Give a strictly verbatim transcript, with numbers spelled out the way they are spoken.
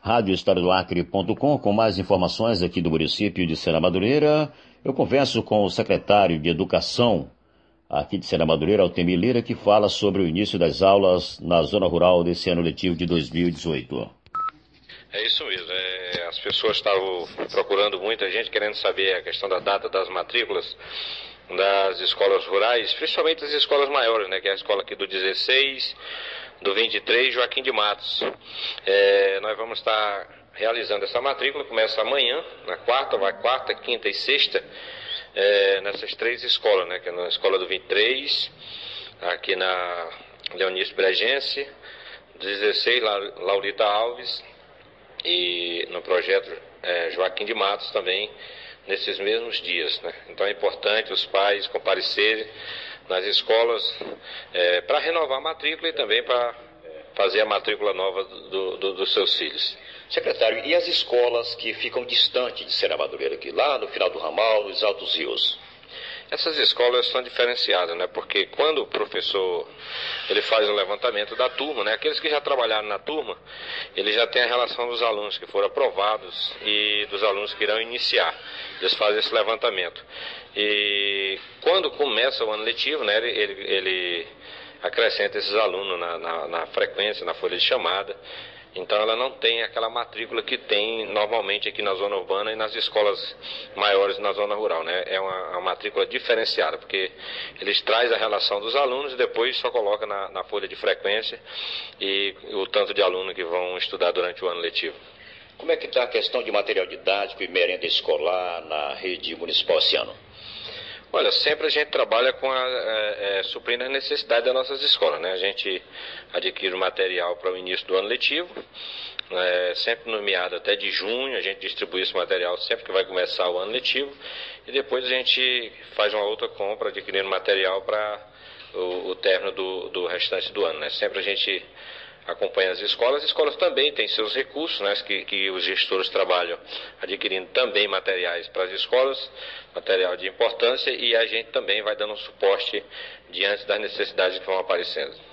rádio estado do acre ponto com, com mais informações aqui do município de Serra Madureira. Eu converso com o secretário de Educação aqui de Serra Madureira, Altemir Lira, que fala sobre o início das aulas na zona rural desse ano letivo de dois mil e dezoito. É isso mesmo. É, as pessoas estavam procurando muita gente, querendo saber a questão da data das matrículas das escolas rurais, principalmente as escolas maiores, né, que é a escola aqui do dezesseis, do vinte e três, Joaquim de Matos. É, nós vamos estar realizando essa matrícula, começa amanhã, na quarta, vai quarta, quinta e sexta, é, nessas três escolas, né, que é na escola do vinte e três, aqui na Leonício Bregense, dezesseis, Laurita Alves, e no projeto é, Joaquim de Matos também, nesses mesmos dias, né? Então é importante os pais comparecerem nas escolas é, para renovar a matrícula e também para fazer a matrícula nova do, do, dos seus filhos. Secretário, e as escolas que ficam distantes de Serra Madureira, aqui, lá no final do ramal, nos Altos Rios? Essas escolas são diferenciadas, né? Porque quando o professor ele faz o levantamento da turma, né? Aqueles que já trabalharam na turma, ele já tem a relação dos alunos que foram aprovados e dos alunos que irão iniciar. Eles fazem esse levantamento. E quando começa o ano letivo, né? Ele, ele, ele acrescenta esses alunos na, na, na frequência, na folha de chamada. Então ela não tem aquela matrícula que tem normalmente aqui na zona urbana e nas escolas maiores na zona rural, né? É uma, uma matrícula diferenciada, porque eles trazem a relação dos alunos e depois só coloca na, na folha de frequência e o tanto de alunos que vão estudar durante o ano letivo. Como é que está a questão de material didático e merenda escolar na rede municipal esse ano? Olha, sempre a gente trabalha com a, é, é, suprindo as necessidades das nossas escolas, né? A gente adquire o material para o início do ano letivo, é, sempre no meado até de junho, a gente distribui esse material sempre que vai começar o ano letivo, e depois a gente faz uma outra compra adquirindo material para o, o término do, do restante do ano, né? Sempre a gente acompanha as escolas. As escolas também têm seus recursos, né, que, que os gestores trabalham adquirindo também materiais para as escolas, material de importância, e a gente também vai dando um suporte diante das necessidades que vão aparecendo.